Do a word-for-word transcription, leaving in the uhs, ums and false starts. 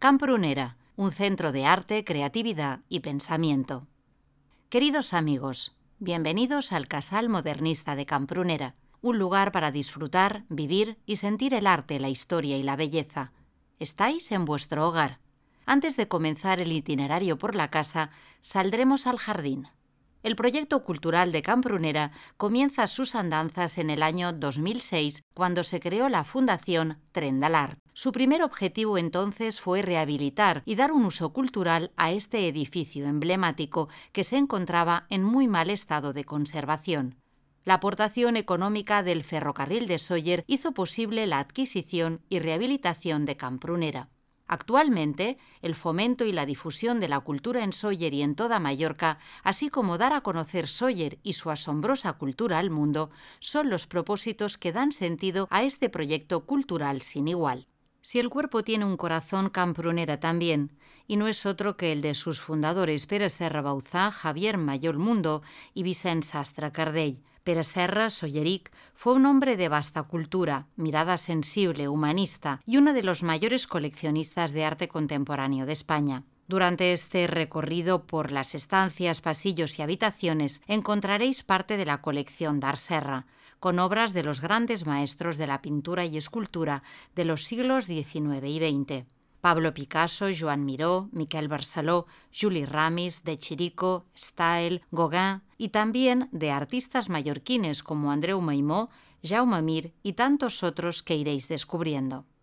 Camprunera, un centro de arte, creatividad y pensamiento. Queridos amigos, bienvenidos al Casal Modernista de Camprunera, un lugar para disfrutar, vivir y sentir el arte, la historia y la belleza. Estáis en vuestro hogar. Antes de comenzar el itinerario por la casa, saldremos al jardín. El proyecto cultural de Camprunera comienza sus andanzas en el año dos mil seis, cuando se creó la Fundación Tren de l'Art. Su primer objetivo entonces fue rehabilitar y dar un uso cultural a este edificio emblemático que se encontraba en muy mal estado de conservación. La aportación económica del ferrocarril de Sóller hizo posible la adquisición y rehabilitación de Camprunera. Actualmente, el fomento y la difusión de la cultura en Sóller y en toda Mallorca, así como dar a conocer Sóller y su asombrosa cultura al mundo, son los propósitos que dan sentido a este proyecto cultural sin igual. Si el cuerpo tiene un corazón, Camprunera también, y no es otro que el de sus fundadores Pere Serra Bauzá, Javier Mayol Mundo y Vicent Sastre Cardell. Pere Serra, Solleric, fue un hombre de vasta cultura, mirada sensible, humanista y uno de los mayores coleccionistas de arte contemporáneo de España. Durante este recorrido por las estancias, pasillos y habitaciones encontraréis parte de la colección d'Art Serra, con obras de los grandes maestros de la pintura y escultura de los siglos diecinueve y veinte. Pablo Picasso, Joan Miró, Miquel Barceló, Juli Ramis, de Chirico, Stael, Gauguin y también de artistas mallorquines como Andreu Maimó, Jaume Mir y tantos otros que iréis descubriendo.